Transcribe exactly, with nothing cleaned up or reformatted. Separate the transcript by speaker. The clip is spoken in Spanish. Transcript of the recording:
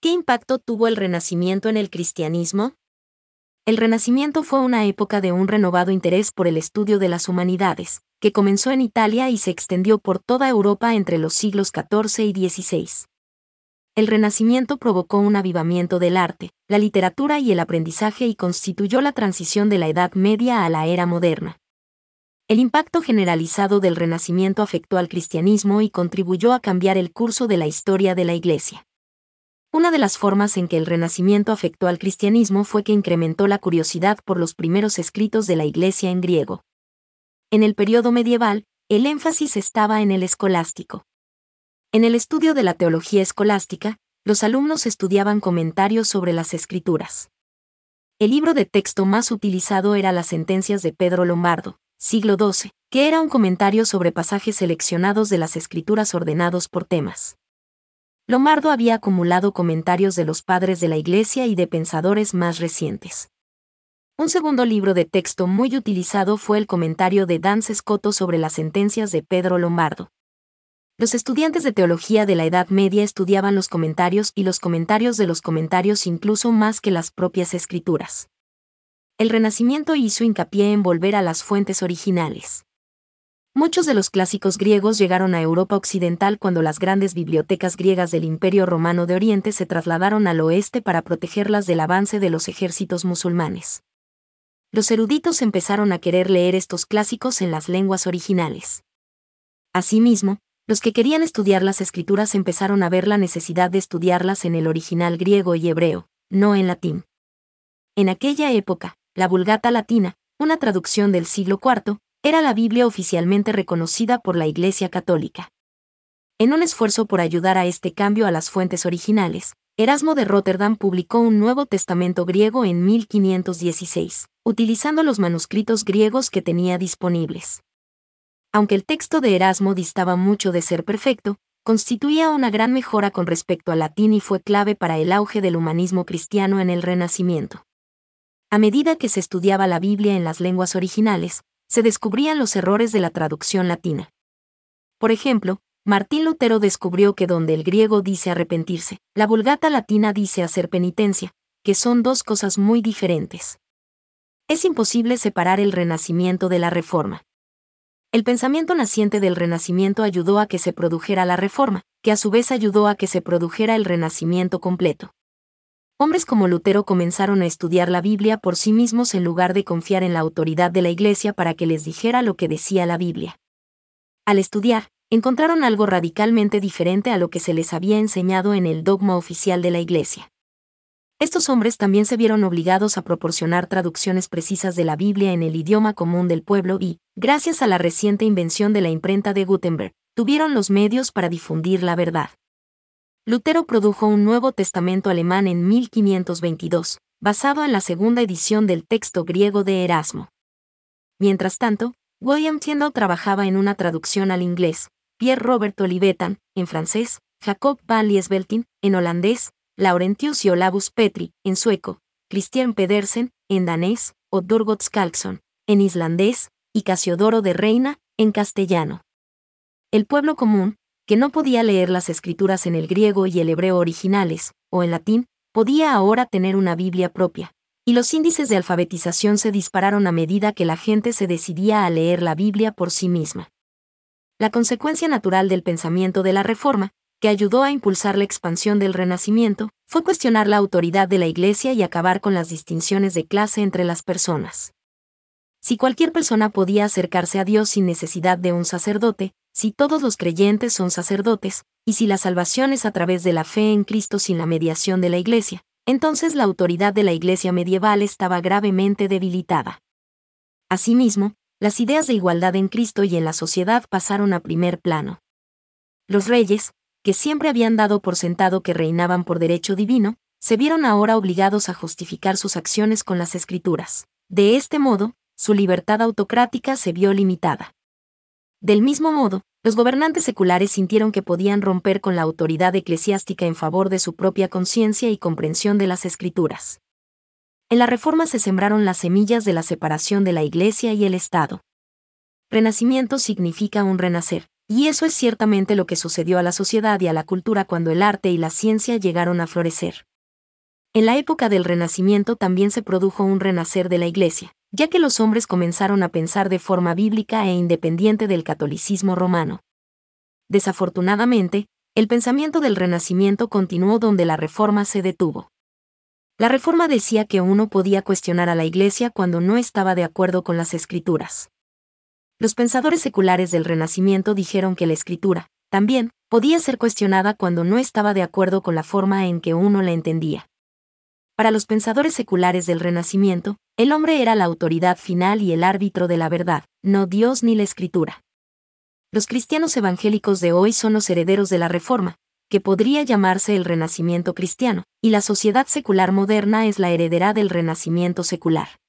Speaker 1: ¿Qué impacto tuvo el Renacimiento en el cristianismo? El Renacimiento fue una época de un renovado interés por el estudio de las humanidades, que comenzó en Italia y se extendió por toda Europa entre los siglos catorce y dieciséis. El Renacimiento provocó un avivamiento del arte, la literatura y el aprendizaje y constituyó la transición de la Edad Media a la era moderna. El impacto generalizado del Renacimiento afectó al cristianismo y contribuyó a cambiar el curso de la historia de la Iglesia. Una de las formas en que el Renacimiento afectó al cristianismo fue que incrementó la curiosidad por los primeros escritos de la Iglesia en griego. En el periodo medieval, el énfasis estaba en el escolástico. En el estudio de la teología escolástica, los alumnos estudiaban comentarios sobre las Escrituras. El libro de texto más utilizado era las Sentencias de Pedro Lombardo, siglo doce, que era un comentario sobre pasajes seleccionados de las Escrituras ordenados por temas. Lombardo había acumulado comentarios de los padres de la Iglesia y de pensadores más recientes. Un segundo libro de texto muy utilizado fue el comentario de Duns Scoto sobre las Sentencias de Pedro Lombardo. Los estudiantes de teología de la Edad Media estudiaban los comentarios y los comentarios de los comentarios incluso más que las propias escrituras. El Renacimiento hizo hincapié en volver a las fuentes originales. Muchos de los clásicos griegos llegaron a Europa occidental cuando las grandes bibliotecas griegas del Imperio Romano de Oriente se trasladaron al oeste para protegerlas del avance de los ejércitos musulmanes. Los eruditos empezaron a querer leer estos clásicos en las lenguas originales. Asimismo, los que querían estudiar las escrituras empezaron a ver la necesidad de estudiarlas en el original griego y hebreo, no en latín. En aquella época, la Vulgata Latina, una traducción del siglo cuarto, era la Biblia oficialmente reconocida por la Iglesia Católica. En un esfuerzo por ayudar a este cambio a las fuentes originales, Erasmo de Róterdam publicó un Nuevo Testamento griego en mil quinientos dieciséis, utilizando los manuscritos griegos que tenía disponibles. Aunque el texto de Erasmo distaba mucho de ser perfecto, constituía una gran mejora con respecto al latín y fue clave para el auge del humanismo cristiano en el Renacimiento. A medida que se estudiaba la Biblia en las lenguas originales, se descubrían los errores de la traducción latina. Por ejemplo, Martín Lutero descubrió que donde el griego dice arrepentirse, la Vulgata Latina dice hacer penitencia, que son dos cosas muy diferentes. Es imposible separar el Renacimiento de la Reforma. El pensamiento naciente del Renacimiento ayudó a que se produjera la Reforma, que a su vez ayudó a que se produjera el Renacimiento completo. Hombres como Lutero comenzaron a estudiar la Biblia por sí mismos en lugar de confiar en la autoridad de la Iglesia para que les dijera lo que decía la Biblia. Al estudiar, encontraron algo radicalmente diferente a lo que se les había enseñado en el dogma oficial de la Iglesia. Estos hombres también se vieron obligados a proporcionar traducciones precisas de la Biblia en el idioma común del pueblo y, gracias a la reciente invención de la imprenta de Gutenberg, tuvieron los medios para difundir la verdad. Lutero produjo un Nuevo Testamento alemán en mil quinientos veintidós, basado en la segunda edición del texto griego de Erasmo. Mientras tanto, William Tyndale trabajaba en una traducción al inglés, Pierre Robert Olivetan, en francés, Jacob van Liesveltin, en holandés, Laurentius y Olavus Petri, en sueco, Christian Pedersen, en danés, Oddur Gottskálksson, en islandés, y Casiodoro de Reina, en castellano. El pueblo común, que no podía leer las escrituras en el griego y el hebreo originales, o en latín, podía ahora tener una Biblia propia, y los índices de alfabetización se dispararon a medida que la gente se decidía a leer la Biblia por sí misma. La consecuencia natural del pensamiento de la Reforma, que ayudó a impulsar la expansión del Renacimiento, fue cuestionar la autoridad de la Iglesia y acabar con las distinciones de clase entre las personas. Si cualquier persona podía acercarse a Dios sin necesidad de un sacerdote, si todos los creyentes son sacerdotes, y si la salvación es a través de la fe en Cristo sin la mediación de la Iglesia, entonces la autoridad de la Iglesia medieval estaba gravemente debilitada. Asimismo, las ideas de igualdad en Cristo y en la sociedad pasaron a primer plano. Los reyes, que siempre habían dado por sentado que reinaban por derecho divino, se vieron ahora obligados a justificar sus acciones con las Escrituras. De este modo, su libertad autocrática se vio limitada. Del mismo modo, los gobernantes seculares sintieron que podían romper con la autoridad eclesiástica en favor de su propia conciencia y comprensión de las Escrituras. En la Reforma se sembraron las semillas de la separación de la Iglesia y el Estado. Renacimiento significa un renacer, Y eso es ciertamente lo que sucedió a la sociedad y a la cultura cuando el arte y la ciencia llegaron a florecer. En la época del Renacimiento también se produjo un renacer de la Iglesia, ya que los hombres comenzaron a pensar de forma bíblica e independiente del catolicismo romano. Desafortunadamente, el pensamiento del Renacimiento continuó donde la Reforma se detuvo. La Reforma decía que uno podía cuestionar a la Iglesia cuando no estaba de acuerdo con las Escrituras. Los pensadores seculares del Renacimiento dijeron que la Escritura, también, podía ser cuestionada cuando no estaba de acuerdo con la forma en que uno la entendía. Para los pensadores seculares del Renacimiento, el hombre era la autoridad final y el árbitro de la verdad, no Dios ni la Escritura. Los cristianos evangélicos de hoy son los herederos de la Reforma, que podría llamarse el Renacimiento cristiano, y la sociedad secular moderna es la heredera del Renacimiento secular.